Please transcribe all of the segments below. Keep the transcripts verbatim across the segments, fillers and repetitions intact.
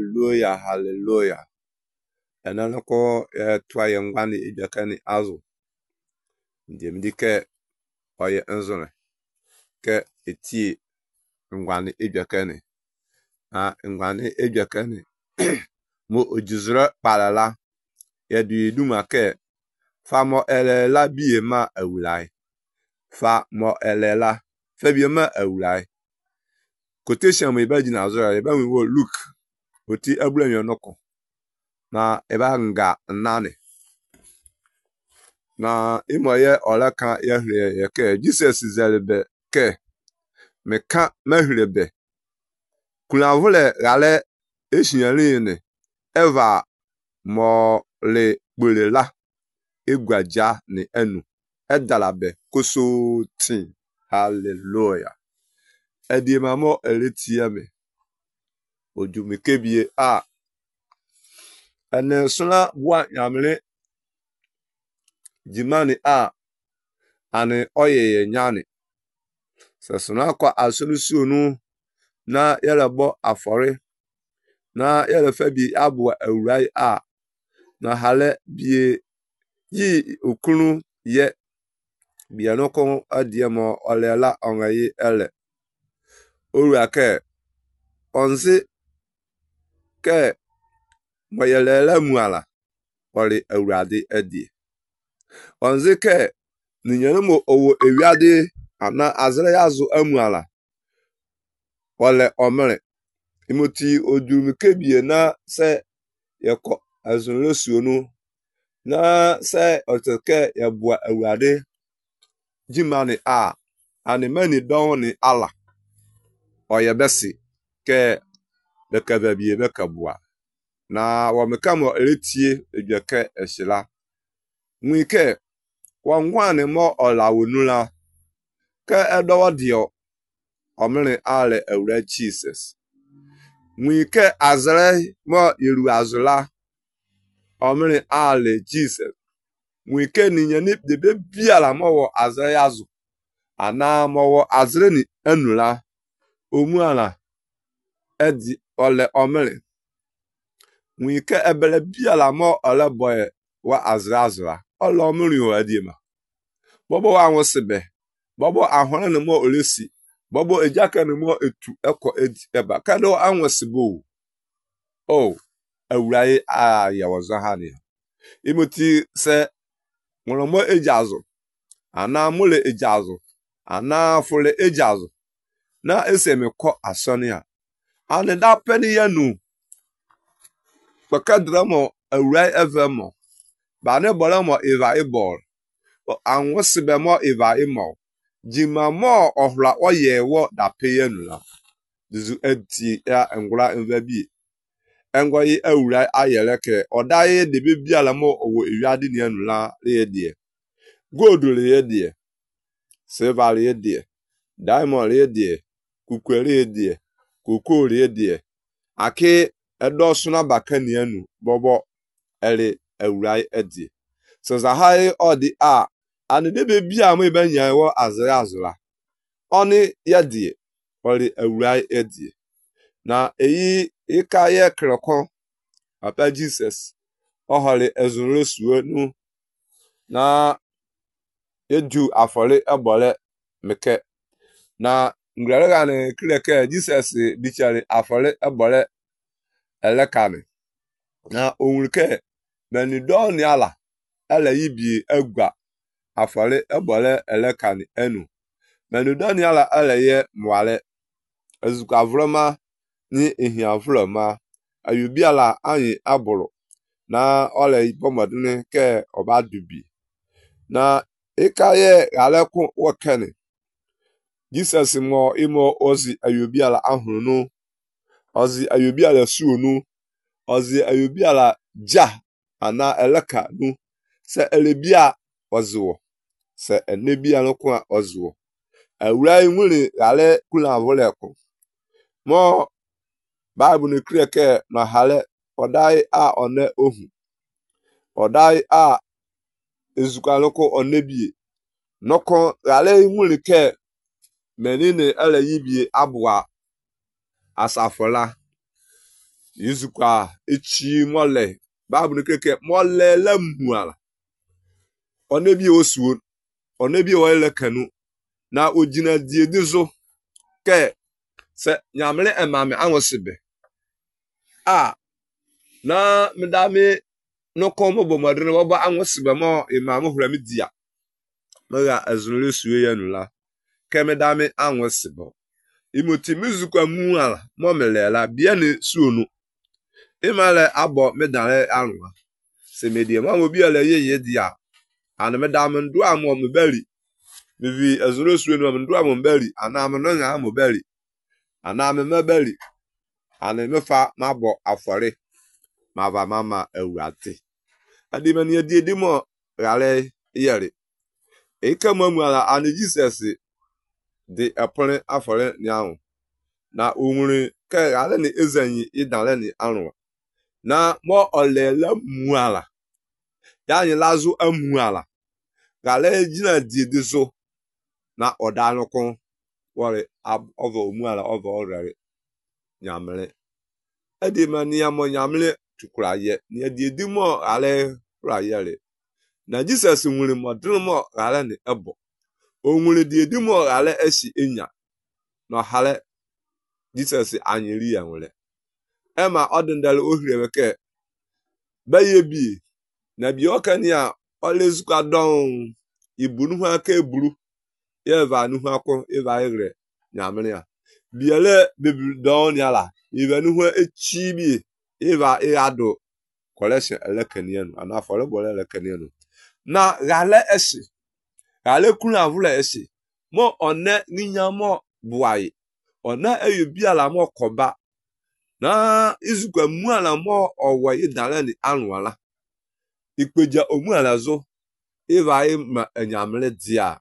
hallelujah, hallelujah. Enanoko e twa ye ngwani ijakani azu. Ndemdike oye nzone ke eti ngwani ijakani. Ah ngwani ijakani. Mo ojizra palala ya du duma ke fa mo elela biye ma awulai. Fa mo elela fa biye ma awulai. Quotation mo iba jina azora eba we wo look oti abula yonoko na eba nga nane na imoye olaka ya hre ya ke Jesus zelebe ke meka mahirebe kuna vule gale eshinyali ne eva mo le gbolela egwaja ni enu edalabe koso tin hallelujah edi mamo eletiame ojumekebie a ene suna bua nyamle jimani a ane oyeye nyane sesuna kwa asolusionu na yelebo afore na yelefebi abua awurai a na hale bie yi okunu ye bianoko adiemo olela ongayi ele oruake onzi ke moyelela muala ori awurade adi onzi ke ninyenumo owo ewiade ana azre yazu amuala ole omere imoti ojumikebie na se yeko azunlosionu na se oteke yabua awurade jimani a ani mani don ni ala oyebesi ke bekababie bekabua na wamekamo eretie ejeke eshila nwike wangwane mo olawonula ke edowodio omere ale ewre Jesus nwike azre mo yeru azula omere ale Jesus nwike ninyani debe biala mo wo azre yazu ana mo wo azre ni enula omuala edi ole omere nwike ebele biala mo ole boy wa azra azra ole omere o adima bobo wa nwosebe bobo ahore ne mo olesi bobo ejaka ne mo etu eko edi eba kado anwosebo o awurai a ya wozo hani imoti se nworomo ejazo ana mule ejazo ana fule ejazo na esemeko asonia ane da peni yanu pakadramo awurai evemo ba ne bolamo eva ibol anwosibe mo eva imo jima mo ohla oyewo da peyenula dizu eti ya ngura nvabi engoyi awurai ayeleke odaye de bibiala mo owo ewiade ne anula le die gold le die silver le die diamond le die kukwere die koko le die ake edosuna bakani anu bobo ele awurai edi so za hai odi a ane de bebia mo ibenya wo azre azura oni yedie ori awurai edi na eyi ikaye krokon papa Jesus ohole ezunrosuo nu na eju afole ebole meke na ngrere ne kreke Jesus bichare afole ebole elekane na onwuke meni do ni ala ele yibi egwa afole ebole elekane enu meni do ni ala ele ye mwale ezuka vroma ni ehia vroma ayubi ala anyi aburu na ole ibomodne ke obadubi na ikaye alekun wokene Jesus mo imo ozi ayubi ala ahunu ozi ayubi ala suonu ozi ayubi ala ja ana eleka nu se elebia oziwo se enebia nokwa oziwo awurai nwure ale kula voleko mo Bible ne kreke na hale odai a one ohu odai a ezukaloko onebie noko ale nwure ke menine ele yibie abua asafola yizukwa echi mole babu keke mole la muala onebi osuo onebi wele kanu na ojina die dizo ke se nyamle emame anwosibe a na medame no komo bo modene wo anwosibe mo imame hurami dia mega azunle suwe yanula ke medame anwosibe imoti mizukwa muala mo melela bia ne suonu imale abo medale anwa se medie mo obi ale ye dia ana medame ndo amo mbeli bivi azunle suonu ndo amo mbeli ana me no nya mo beli ana me mebeli ana me fa mabo afore mava mama awurate adi mani adi edi mo rale yere e kama mu ala ana Jesus de apone afore ni ahun na onwure ke rale ni ezanyi idale ni anwa na mo olela mu ala ya ni lazo amu ala rale jina di dizo na odanu kon wore ovo mu ala ovo orare nyamle adi mani amo nyamle tukura ye ni adi edi mo ale ra yere na Jesus nwure modun mo rale ni ebo onwure di edi mo rale esi enya no hale Jesus anyiri ya nwure ema odindale ohire ke baye bi na bi okani a olezuka don ibunu hu aka eburu yeva nu hu akọ eva igre nyamre ya biele bebi don yala ivenu hu echi bi eva irado collection elekanienu ana fole bole elekanienu na gale esi gale kunu avule esi mo one ninyamo buai ona eyubi ala mo koba na izukwa mu ala mo owo idale ni anwala ikpeja omu ala zo eva ma enyamle dia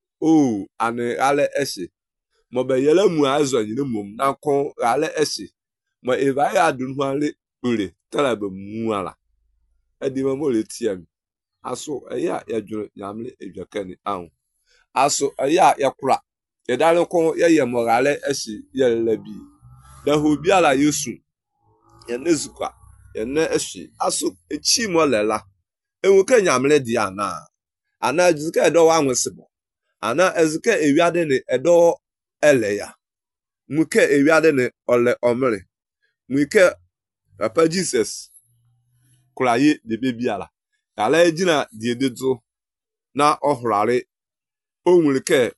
o ane gale esi mo be yele mu azo nyine mum na kon gale esi mo eva ya dun hwale ure tala be mu ala edi mo le tiam aso eya ya dwuro nyamle edwakani an aso eya yakura yedale kon ye morale esi yele bi da hobi ala yesu yenezukwa yene esi aso echi mo lela enwuke nyamle di ana ana ezike edo wa nwesibo ana ezike ewiade ne edo eleya muke ewiade ne ole omre muke papa Jesus kulaye de bebi ala ala ejina di edezo na ohurare onwurike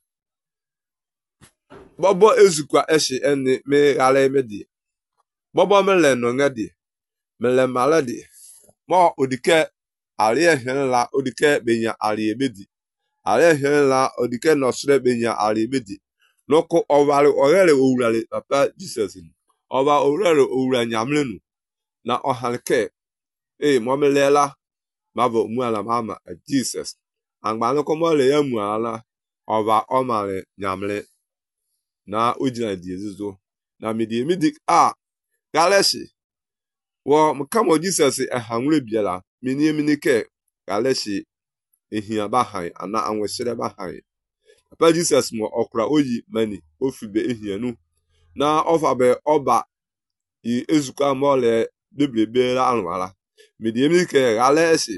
bobo ezukwa eshi ene me ala emedi bobo mele no ngadi mele maladi mo odike ari ehenla odike benya ari emedi ari ehenla odike no sre benya ari emedi loko owale orere owurale papa Jesus oba orere owura nyamlenu na ohanke eh momelela mavo muala mama Jesus angbanu komole ya muala oba omale nyamle na ojina di ezizo na midi midi a galeshi wo mkamo Jesus ehanwure biala mini minike galeshi ehia bahan ana anwesere bahan papa Jesus mo okra oyi mani ofibe ehia nu na ofabe oba i ezuka mole deblebe anwala midi minike galeshi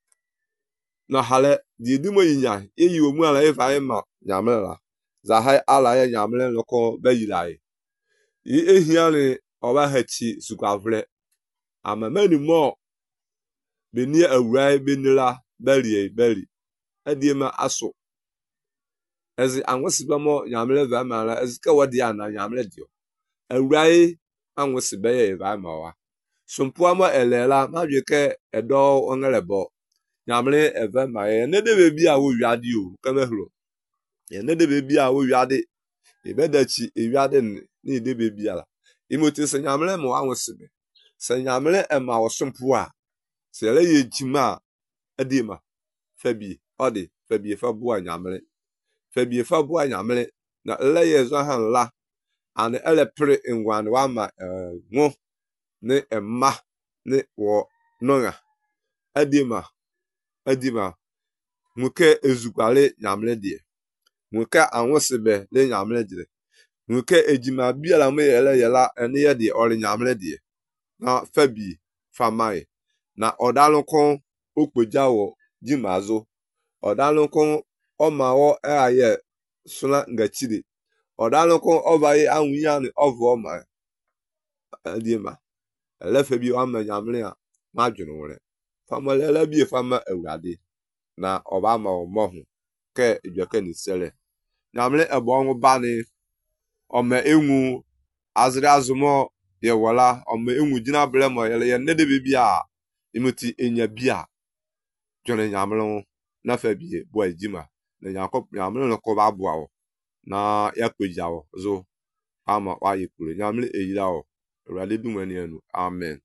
na hale di dimo yinya eyi omu ala efa ma nyamela za hai ala ya nyamle loko beyilai yi ehiane oba hachi sukavle amamani mo beni awrai benila beli beli ediema aso ezi anwesiba mo nyamle va mala ezika wadi ana nyamle dio awrai anwesiba ye va ma wa sompo mo elela madweke edo ongelebo nyamle eve ma ye ne de bebi a wo wiade o kamehlo ye ne de bebi a wo wiade ebedachi ewiade ne de bebi ala imoti se nyamle mo anwesibe se nyamle ema wo sompo a se le ye jima edima fabi odi fabi fa bo nyamle fabi fa bo nyamle na le ye zo han la ane ele pre ngwan wa ma ngo ne emma ne wo nonga edima edima muke ezukwale nyamle die muke anwosibe le nyamle die muke ejima biala me yele yela ene ye die ori nyamle die na fabi famai na odalukon okpejawo jimazo odalukon omawo aye suna ngachiri odalukon ovaye anwiyani ovo ma adima elefabi wama nyamle ma dwunwore famale bi fama awurade na oba ma omohu ke ejweke ni sele nyamle ebonwu bani ome enwu azri azumo ye wala ome enwu jina ble mo yele ye nede bibia imuti enya bia jone nyamle na fabi bo ejima na yakop nyamle no ko ba bo na yakpejawo zo ama wa yekure nyamle eyirawo awurade bi nwani enu amen.